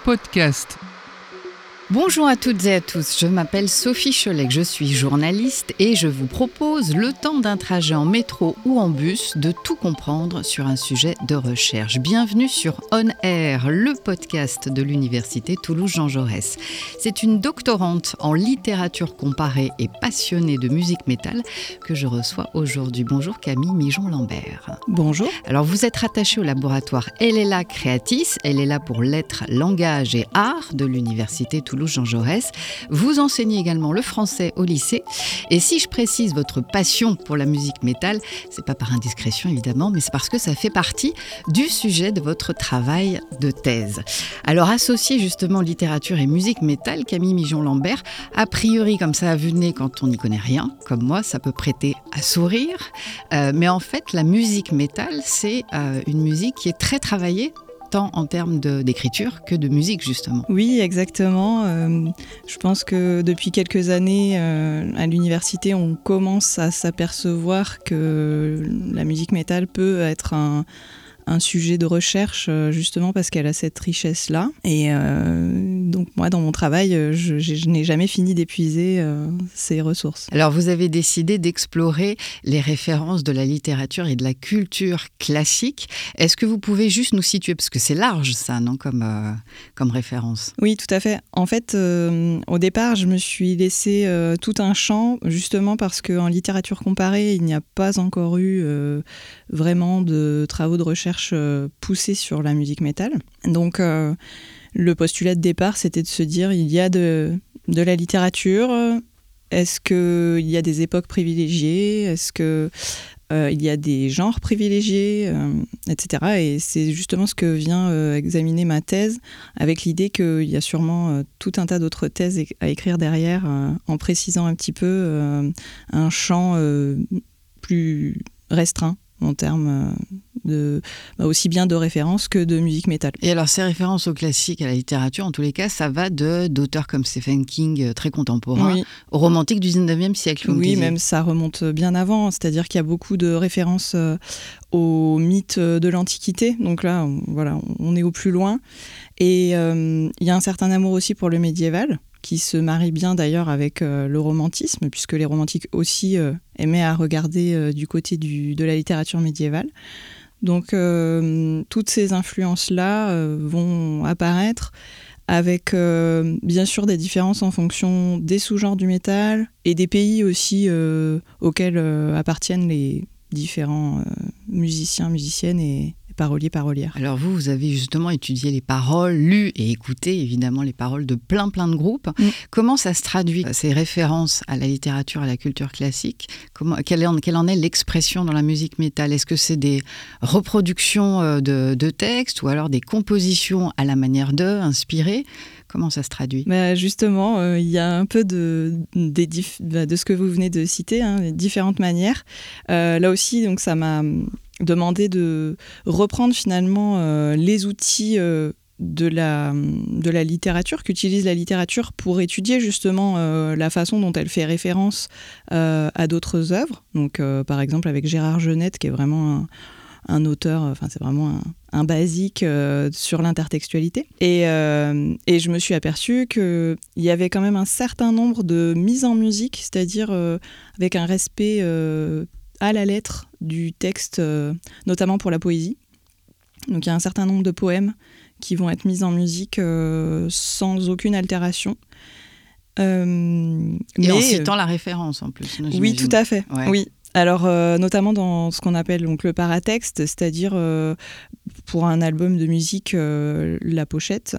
podcast. Bonjour à toutes et à tous, je m'appelle Sophie Cholec, je suis journaliste et je vous propose, le temps d'un trajet en métro ou en bus, de tout comprendre sur un sujet de recherche. Bienvenue sur On Air, le podcast de l'Université Toulouse-Jean Jaurès. C'est une doctorante en littérature comparée et passionnée de musique métal que je reçois aujourd'hui. Bonjour Camille Mijon-Lambert. Bonjour. Alors vous êtes rattachée au laboratoire Ellela Creatis, elle est là pour lettres, langage et art de l'Université Toulouse-Jean Jaurès. Vous enseignez également le français au lycée. Et si je précise votre passion pour la musique métal, c'est pas par indiscrétion évidemment, mais c'est parce que ça fait partie du sujet de votre travail de thèse. Alors associer justement littérature et musique métal, Camille Mijon-Lambert, a priori comme ça à vue de nez quand on n'y connaît rien, comme moi, ça peut prêter à sourire. Mais en fait, la musique métal, c'est une musique qui est très travaillée, tant en termes d'écriture que de musique, justement. Oui, exactement. Je pense que depuis quelques années, à l'université, on commence à s'apercevoir que la musique métal peut être un sujet de recherche, justement parce qu'elle a cette richesse-là. Et donc moi, dans mon travail, je n'ai jamais fini d'épuiser ces ressources. Alors, vous avez décidé d'explorer les références de la littérature et de la culture classique. Est-ce que vous pouvez juste nous situer, parce que c'est large ça, non, comme référence? Oui, tout à fait. En fait, au départ, je me suis laissé tout un champ, justement parce qu'en littérature comparée, il n'y a pas encore eu vraiment de travaux de recherche poussés sur la musique métal. Donc, le postulat de départ, c'était de se dire, il y a de la littérature, est-ce qu'il y a des époques privilégiées, est-ce qu'il y a des genres privilégiés, etc. Et c'est justement ce que vient examiner ma thèse, avec l'idée qu'il y a sûrement tout un tas d'autres thèses à écrire derrière, en précisant un petit peu un champ plus restreint en termes aussi bien de références que de musique métal. Et alors, ces références au classique, à la littérature, en tous les cas, ça va d'auteurs comme Stephen King, très contemporains, oui, au romantique du 19e siècle. Oui, même ça remonte bien avant, c'est-à-dire qu'il y a beaucoup de références aux mythes de l'Antiquité, donc là, on est au plus loin. Et il y a un certain amour aussi pour le médiéval, qui se marie bien d'ailleurs avec le romantisme, puisque les romantiques aussi aimaient à regarder du côté de la littérature médiévale. Donc toutes ces influences-là vont apparaître avec bien sûr des différences en fonction des sous-genres du métal et des pays aussi auxquels appartiennent les différents musiciens, musiciennes et parolières. Alors vous avez justement étudié les paroles, lu et écouté évidemment les paroles de plein de groupes. Comment ça se traduit, ces références à la littérature, à la culture classique? Quelle en est l'expression dans la musique métal? Est-ce que c'est des reproductions de textes ou alors des compositions à la manière inspirées? Comment ça se traduit? Justement, il y a un peu de ce que vous venez de citer, les différentes manières. Là aussi, donc, ça m'a demandé de reprendre finalement les outils de la littérature, qu'utilise la littérature pour étudier justement la façon dont elle fait référence à d'autres œuvres. Donc, par exemple, avec Gérard Genette, qui est vraiment un auteur, c'est vraiment un basique sur l'intertextualité. Et je me suis aperçue qu'il y avait quand même un certain nombre de mises en musique, c'est-à-dire avec un respect à la lettre du texte, notamment pour la poésie. Donc il y a un certain nombre de poèmes qui vont être mis en musique sans aucune altération. Et en citant la référence en plus. Oui, tout à fait. Ouais. Oui. Alors, notamment dans ce qu'on appelle donc, le paratexte, c'est-à-dire pour un album de musique, la pochette,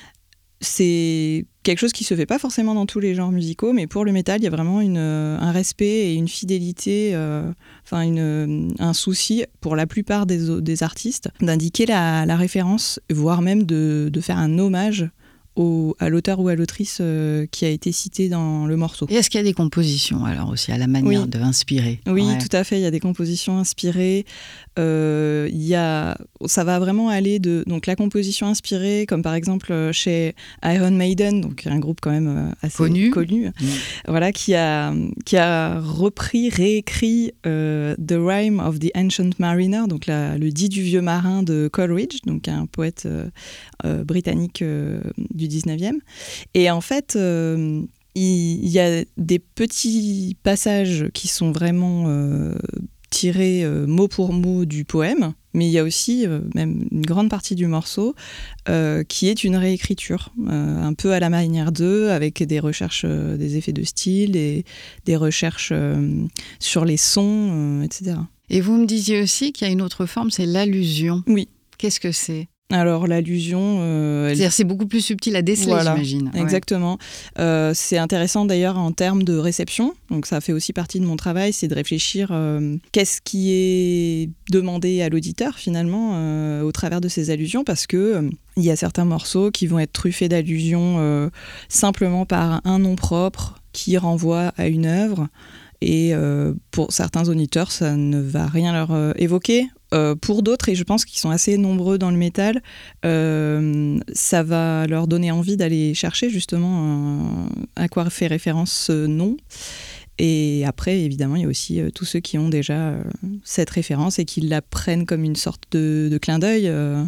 c'est quelque chose qui ne se fait pas forcément dans tous les genres musicaux, mais pour le métal, il y a vraiment un respect et une fidélité, un souci pour la plupart des artistes d'indiquer la référence, voire même de faire un hommage à l'auteur ou à l'autrice qui a été cité dans le morceau. Et est-ce qu'il y a des compositions alors aussi à la manière d'inspirer? Oui, tout à fait. Il y a des compositions inspirées. Ça va vraiment aller de donc la composition inspirée, comme par exemple chez Iron Maiden, donc un groupe quand même assez connu. Voilà, qui a repris, réécrit The Rime of the Ancient Mariner, donc le dit du vieux marin de Coleridge, donc un poète britannique du 19e. Et en fait, il y a des petits passages qui sont vraiment tirés mot pour mot du poème, mais il y a aussi même une grande partie du morceau qui est une réécriture, un peu à la manière d'eux, avec des recherches, des effets de style, et des recherches sur les sons, etc. Et vous me disiez aussi qu'il y a une autre forme, c'est l'allusion. Oui. Qu'est-ce que c'est ? Alors l'allusion... C'est-à-dire c'est beaucoup plus subtil à déceler, j'imagine. Exactement. C'est intéressant d'ailleurs en termes de réception. Donc ça fait aussi partie de mon travail, c'est de réfléchir qu'est-ce qui est demandé à l'auditeur finalement au travers de ces allusions, parce que il y a certains morceaux qui vont être truffés d'allusions simplement par un nom propre qui renvoie à une œuvre. Et pour certains auditeurs, ça ne va rien leur évoquer. Pour d'autres, et je pense qu'ils sont assez nombreux dans le métal, ça va leur donner envie d'aller chercher justement à quoi fait référence ce nom. Et après, évidemment, il y a aussi tous ceux qui ont déjà cette référence et qui la prennent comme une sorte de clin d'œil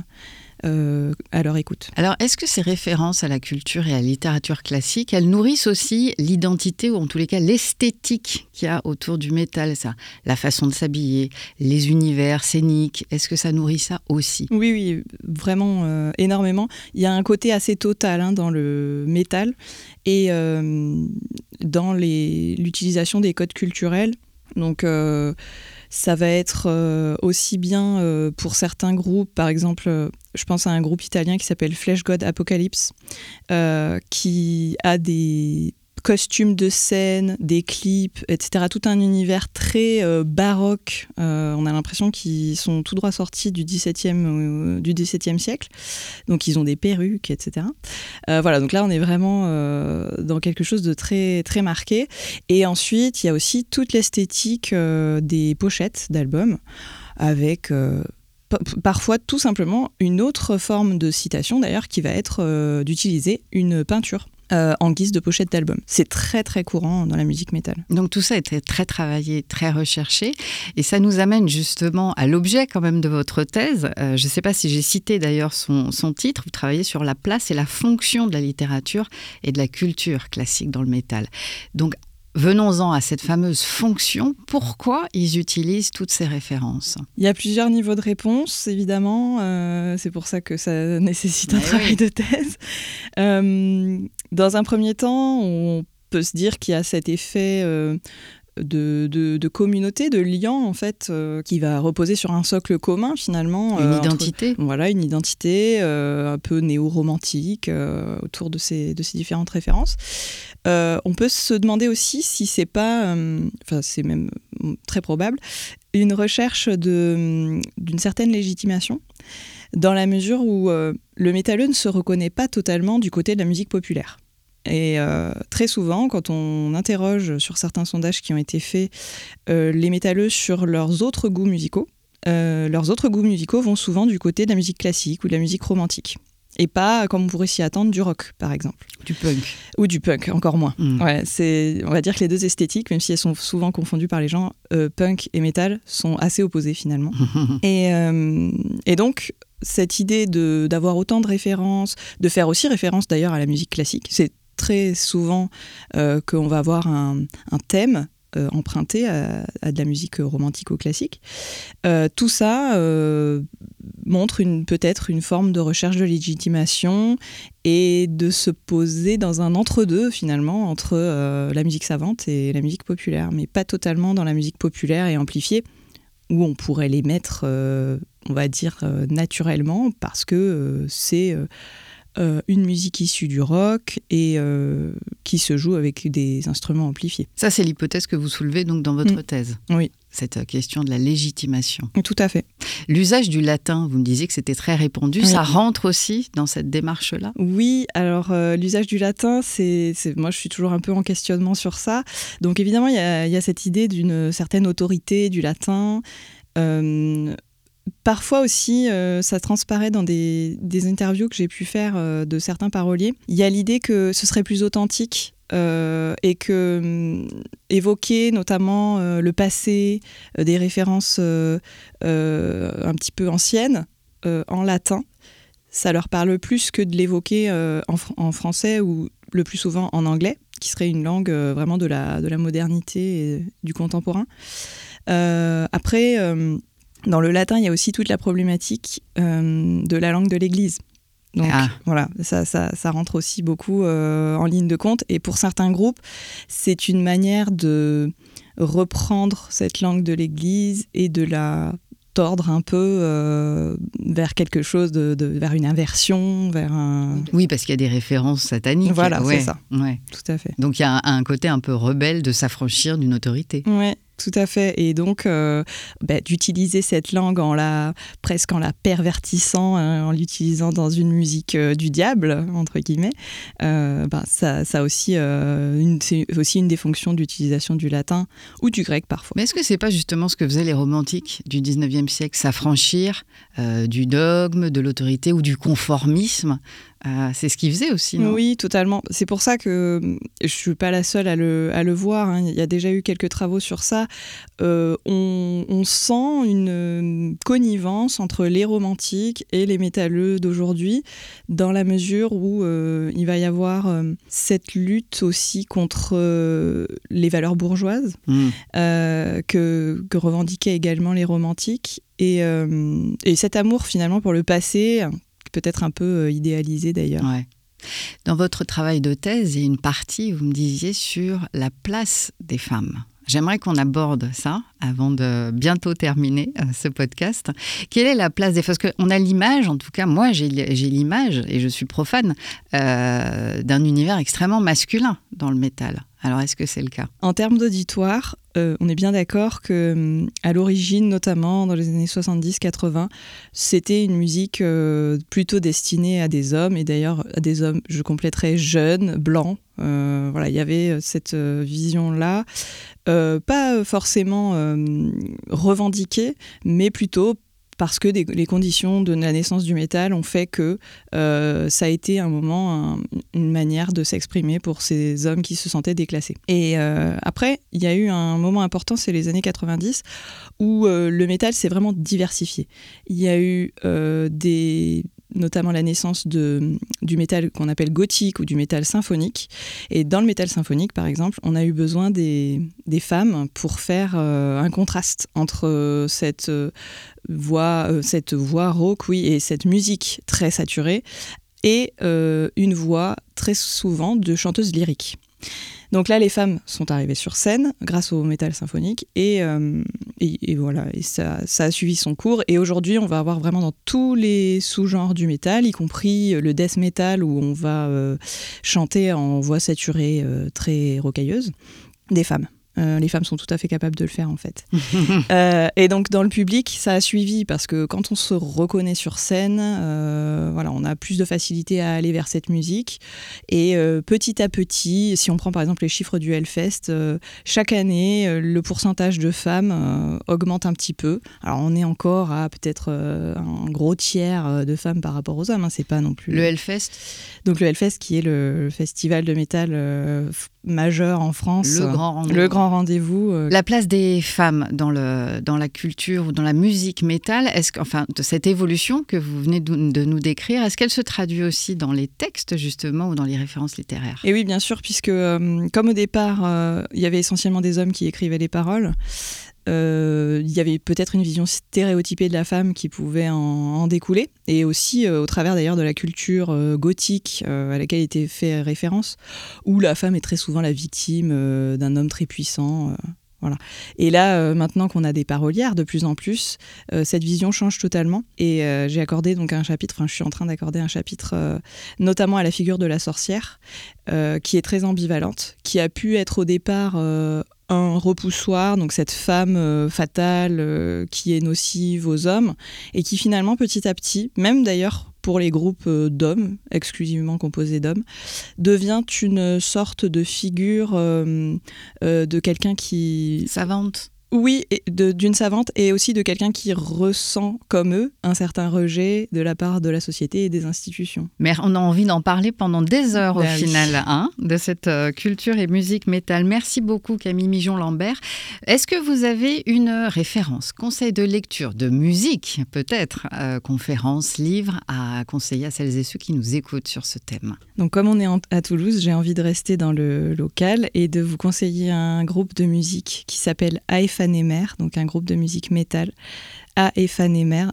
à leur écoute. Alors, est-ce que ces références à la culture et à la littérature classique, elles nourrissent aussi l'identité, ou en tous les cas l'esthétique qu'il y a autour du métal, ça, la façon de s'habiller, les univers scéniques, est-ce que ça nourrit ça aussi ? Oui, vraiment énormément. Il y a un côté assez total dans le métal et dans l'utilisation des codes culturels. Donc, ça va être aussi bien pour certains groupes, par exemple, je pense à un groupe italien qui s'appelle Flesh God Apocalypse, qui a des costumes de scène, des clips, etc. Tout un univers très baroque. On a l'impression qu'ils sont tout droit sortis du XVIIe siècle. Donc ils ont des perruques, etc. Voilà, donc là on est vraiment dans quelque chose de très, très marqué. Et ensuite, il y a aussi toute l'esthétique des pochettes d'albums, avec parfois tout simplement une autre forme de citation d'ailleurs, qui va être d'utiliser une peinture en guise de pochette d'album. C'est très très courant dans la musique métal. Donc tout ça est très travaillé, très recherché, et ça nous amène justement à l'objet quand même de votre thèse. Je ne sais pas si j'ai cité d'ailleurs son titre. Vous travaillez sur la place et la fonction de la littérature et de la culture classique dans le métal. Donc venons-en à cette fameuse fonction. Pourquoi ils utilisent toutes ces références ? Il y a plusieurs niveaux de réponse, évidemment. C'est pour ça que ça nécessite un travail de thèse. Dans un premier temps, on peut se dire qu'il y a cet effet de communauté, de lien, en fait, qui va reposer sur un socle commun, finalement. Une identité. Voilà, une identité un peu néo-romantique autour de ces différentes références. On peut se demander aussi si c'est pas, c'est même très probable, une recherche d'une certaine légitimation, dans la mesure où le métalleux ne se reconnaît pas totalement du côté de la musique populaire. Et très souvent, quand on interroge sur certains sondages qui ont été faits les métalleux sur leurs autres goûts musicaux vont souvent du côté de la musique classique ou de la musique romantique. Et pas, comme on pourrait s'y attendre, du rock, par exemple. Du punk. Ou du punk, encore moins. Ouais, on va dire que les deux esthétiques, même si elles sont souvent confondues par les gens, punk et métal, sont assez opposées, finalement. Et donc, cette idée d'avoir autant de références, de faire aussi référence d'ailleurs à la musique classique, c'est très souvent qu'on va avoir un thème emprunté à de la musique romantico-classique. Tout ça montre peut-être une forme de recherche de légitimation et de se poser dans un entre-deux, finalement, entre la musique savante et la musique populaire, mais pas totalement dans la musique populaire et amplifiée, où on pourrait les mettre, on va dire, naturellement, parce que c'est une musique issue du rock et qui se joue avec des instruments amplifiés. Ça, c'est l'hypothèse que vous soulevez donc dans votre thèse. Oui. Cette question de la légitimation. Tout à fait. L'usage du latin, vous me disiez que c'était très répandu, oui. Ça rentre aussi dans cette démarche-là ? Oui, alors l'usage du latin, moi je suis toujours un peu en questionnement sur ça. Donc évidemment, il y a cette idée d'une certaine autorité du latin. Parfois aussi, ça transparaît dans des interviews que j'ai pu faire de certains paroliers. Il y a l'idée que ce serait plus authentique et que évoquer notamment le passé, des références un petit peu anciennes en latin, ça leur parle plus que de l'évoquer en français ou le plus souvent en anglais, qui serait une langue vraiment de la modernité et du contemporain. Après, dans le latin, il y a aussi toute la problématique de la langue de l'Église. Donc voilà, ça rentre aussi beaucoup en ligne de compte. Et pour certains groupes, c'est une manière de reprendre cette langue de l'Église et de la tordre un peu vers quelque chose, vers une inversion, vers un... Oui, parce qu'il y a des références sataniques. Voilà, ouais, c'est ça. Ouais. Tout à fait. Donc il y a un côté un peu rebelle de s'affranchir d'une autorité. Oui. Tout à fait. Et donc, d'utiliser cette langue presque en la pervertissant, en l'utilisant dans une musique du diable, entre guillemets, ça aussi, c'est aussi une des fonctions d'utilisation du latin ou du grec parfois. Mais est-ce que c'est pas justement ce que faisaient les romantiques du 19e siècle, s'affranchir du dogme, de l'autorité ou du conformisme ? C'est ce qu'ils faisaient aussi, non ? Oui, totalement. C'est pour ça que je ne suis pas la seule à le voir. Hein. Il y a déjà eu quelques travaux sur ça. On sent une connivence entre les romantiques et les métalleux d'aujourd'hui, dans la mesure où il va y avoir cette lutte aussi contre les valeurs bourgeoises que revendiquaient également les romantiques. Et cet amour finalement pour le passé... peut-être un peu idéalisé d'ailleurs. Ouais. Dans votre travail de thèse, il y a une partie, vous me disiez, sur la place des femmes. J'aimerais qu'on aborde ça avant de bientôt terminer ce podcast. Quelle est la place des femmes ? Parce qu'on a l'image, en tout cas moi j'ai l'image, et je suis profane, d'un univers extrêmement masculin dans le métal. Alors est-ce que c'est le cas ? En termes d'auditoire, on est bien d'accord qu'à l'origine, notamment dans les années 70-80, c'était une musique plutôt destinée à des hommes, et d'ailleurs à des hommes, je compléterais, jeunes, blancs. Voilà, il y avait cette vision-là, pas forcément revendiquée, mais plutôt parce que les conditions de la naissance du métal ont fait que ça a été un moment, une manière de s'exprimer pour ces hommes qui se sentaient déclassés. Et après, il y a eu un moment important, c'est les années 90, où le métal s'est vraiment diversifié. Il y a eu notamment la naissance du métal qu'on appelle gothique ou du métal symphonique. Et dans le métal symphonique, par exemple, on a eu besoin des femmes pour faire un contraste entre cette voix rauque, oui, et cette musique très saturée, et une voix très souvent de chanteuse lyrique. Donc là, les femmes sont arrivées sur scène grâce au métal symphonique et voilà, et ça a suivi son cours. Et aujourd'hui, on va avoir vraiment dans tous les sous-genres du métal, y compris le death metal où on va chanter en voix saturée très rocailleuse, des femmes. Les femmes sont tout à fait capables de le faire en fait. Et donc dans le public, ça a suivi parce que quand on se reconnaît sur scène, voilà, on a plus de facilité à aller vers cette musique. Et petit à petit, si on prend par exemple les chiffres du Hellfest, chaque année, le pourcentage de femmes augmente un petit peu. Alors on est encore à peut-être un gros tiers de femmes par rapport aux hommes. Hein, c'est pas non plus... Le Hellfest ? Donc le Hellfest qui est le festival de métal majeur en France. Le grand rendez-vous. La place des femmes dans la culture ou dans la musique métal, de cette évolution que vous venez de nous décrire, est-ce qu'elle se traduit aussi dans les textes justement ou dans les références littéraires ? Et oui, bien sûr, puisque comme au départ, il y avait essentiellement des hommes qui écrivaient les paroles, il y avait peut-être une vision stéréotypée de la femme qui pouvait en découler, et aussi au travers d'ailleurs de la culture gothique à laquelle était fait référence, où la femme est très souvent la victime d'un homme très puissant. Voilà. Et là, maintenant qu'on a des parolières de plus en plus, cette vision change totalement. Et j'ai accordé donc un chapitre, je suis en train d'accorder un chapitre notamment à la figure de la sorcière, qui est très ambivalente, qui a pu être au départ un repoussoir, donc cette femme fatale qui est nocive aux hommes, et qui finalement, petit à petit, même d'ailleurs pour les groupes d'hommes, exclusivement composés d'hommes, devient une sorte de figure de quelqu'un qui... Savante. Oui, d'une savante, et aussi de quelqu'un qui ressent, comme eux, un certain rejet de la part de la société et des institutions. Mais on a envie d'en parler pendant des heures au final, de cette culture et musique métal. Merci beaucoup Camille Migeon-Lambert. Est-ce que vous avez une référence, conseil de lecture, de musique peut-être, conférence, livre à conseiller à celles et ceux qui nous écoutent sur ce thème? Donc comme on est à Toulouse, j'ai envie de rester dans le local et de vous conseiller un groupe de musique qui s'appelle Aephanemer, donc un groupe de musique métal, Aephanemer,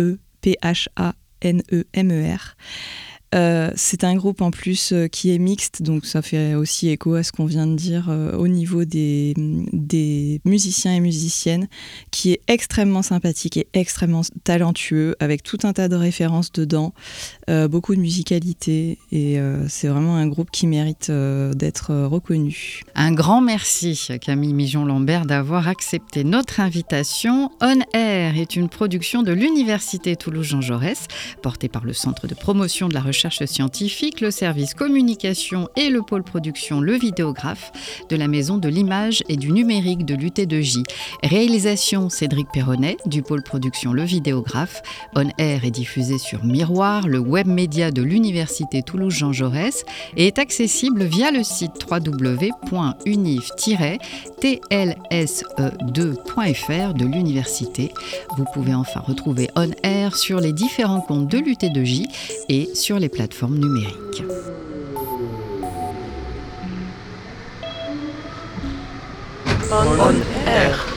A-E-P-H-A-N-E-M-E-R. C'est un groupe en plus qui est mixte, donc ça fait aussi écho à ce qu'on vient de dire au niveau des musiciens et musiciennes, qui est extrêmement sympathique et extrêmement talentueux, avec tout un tas de références dedans, beaucoup de musicalité, et c'est vraiment un groupe qui mérite d'être reconnu. Un grand merci Camille Migeon-Lambert d'avoir accepté notre invitation. On Air est une production de l'Université Toulouse-Jean Jaurès, portée par le Centre de promotion de la recherche scientifique, le service communication et le pôle production Le Vidéographe de la Maison de l'Image et du Numérique de l'UT2J. Réalisation Cédric Perronnet du pôle production Le Vidéographe. On Air est diffusé sur Miroir, le web média de l'Université Toulouse-Jean Jaurès, et est accessible via le site www.univ-tlse2.fr de l'université. Vous pouvez enfin retrouver On Air sur les différents comptes de l'UT2J et sur les plateformes numériques. On Air.